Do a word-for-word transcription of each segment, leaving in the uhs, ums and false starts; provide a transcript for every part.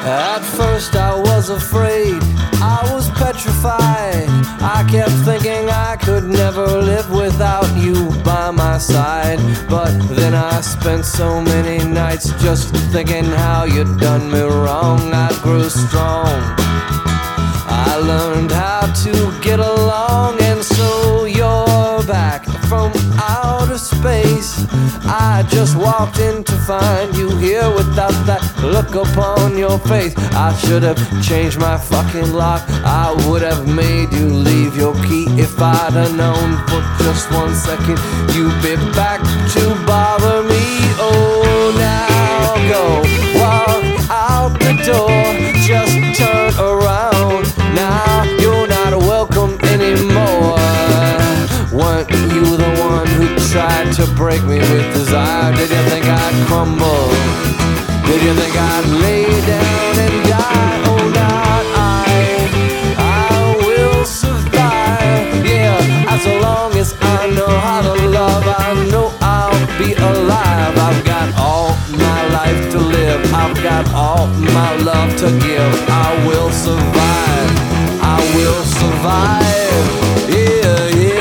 At first I was afraid, I was petrified. I kept thinking I could never live without you by my side. But then I spent so many nights just thinking how you'd done me wrong. I grew strong, I learned how to get along. And so you're back from outer space. I just walked in to find you here without that look upon your face. I should have changed my fucking lock, I would have made you leave your key. If I'd have known for just one second you'd be back to bother me. Oh, now go walk out the door, just turn around. Now you're not welcome anymore. Weren't you the one who tried to break me with desire? Did you think I'd crumble? Did you think I'd lay down and die? Oh, not I. I will survive. Yeah, as long as I know how to love, I know I'll be alive. I've got all my life to live, I've got all my love to give. I will survive, I will survive. Yeah, yeah.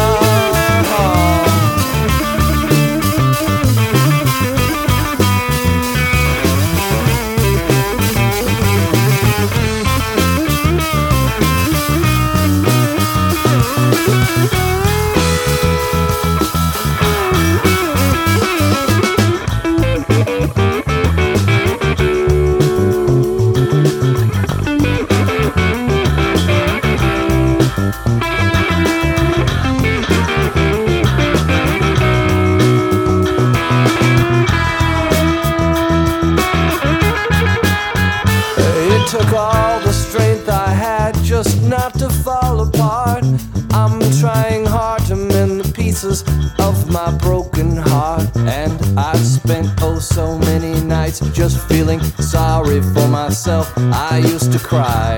Took all the strength I had just not to fall apart. I'm trying hard to mend the pieces of my broken heart. And I've spent oh so many nights just feeling sorry for myself. I used to cry,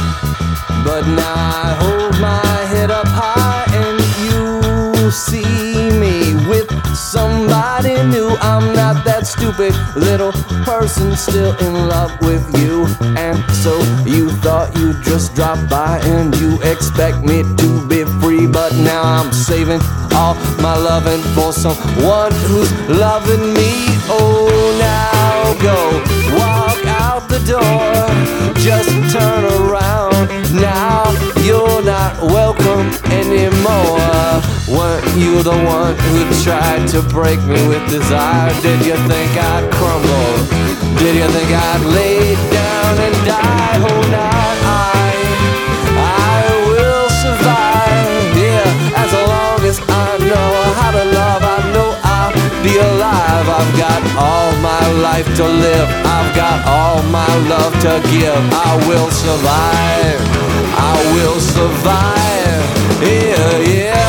but now I hold my head up high and you see me with somebody new. I'm not that stupid little person still in love with you. And so you thought you'd just drop by and you expect me to be free. But now I'm saving all my loving for someone who's loving me. Oh, now go walk out the door, just turn around. Now you're not welcome anymore. Weren't you the one who tried to break me with desire? Did you think I'd crumble? Did you think I'd lay down and die? Oh, not I. I will survive. Yeah, as long as I know how to love, I know I'll be alive. I've got all my life to live, I've got all my love to give. I will survive, I will survive. Yeah, yeah.